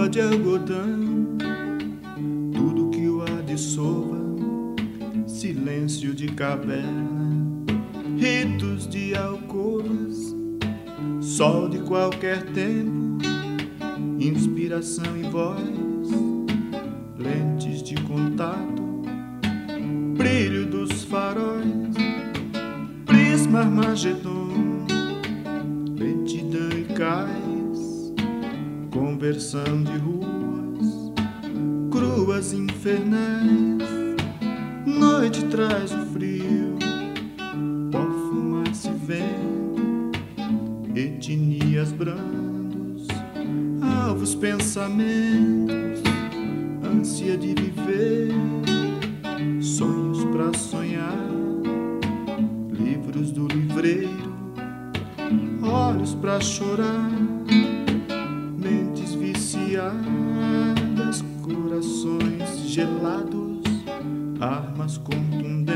lua de algodão, tudo que o ar dissolva, silêncio de caverna, ritos de alcovas, sol de qualquer tempo, inspiração e voz, lentes de contato, brilho dos faróis, prisma Armagedon, lentidão e cais, conversão de ruas, cruas infernais, noite traz o frio, pó, fumaça e vento, etnias brandos, alvos pensamentos, ânsia de viver, sonhos pra sonhar, livros do livreiro, olhos pra chorar, mentes viciadas, corações gelados, armas contundentes,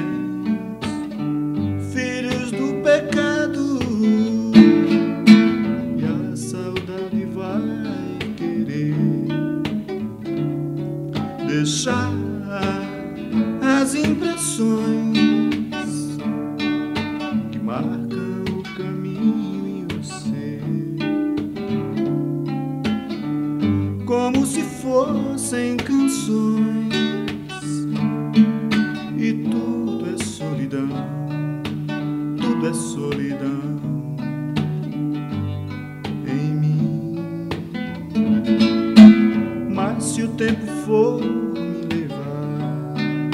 filhos do pecado, e a saudade vai querer deixar as impressões que marcam o caminho e o ser, como se fossem canções, e tudo é solidão, tudo é solidão em mim. Mas se o tempo for me levar,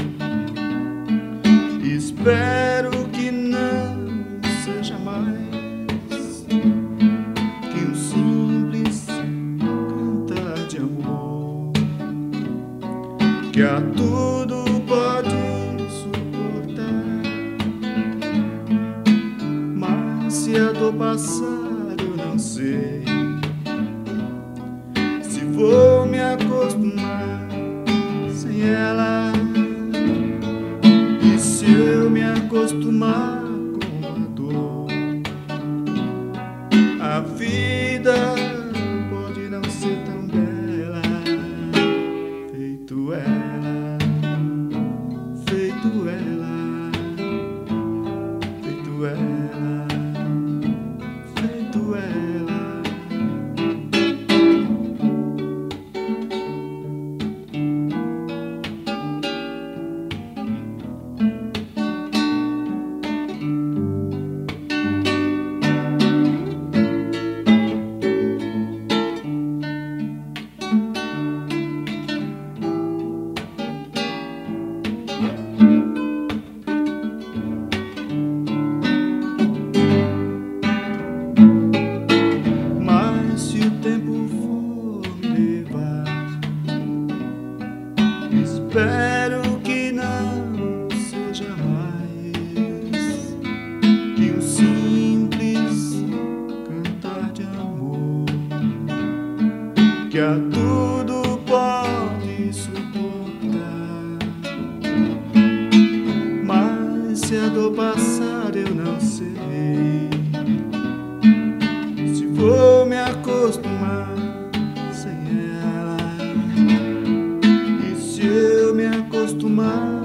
espero que não seja mais que um simples cantar de amor, que a tudo pode suportar. Mas se a dor passar, eu não sei se vou me acostumar sem ela. E se eu me acostumar com a dor, a vida pode não ser tão bela. Feito ela, feito ela, feito ela, feito ela. Espero que não seja mais que um simples cantar de amor, que a tudo pode suportar. Mas se a dor passar, eu não sei se vou me acostumar sem ela. E se eu me acostumar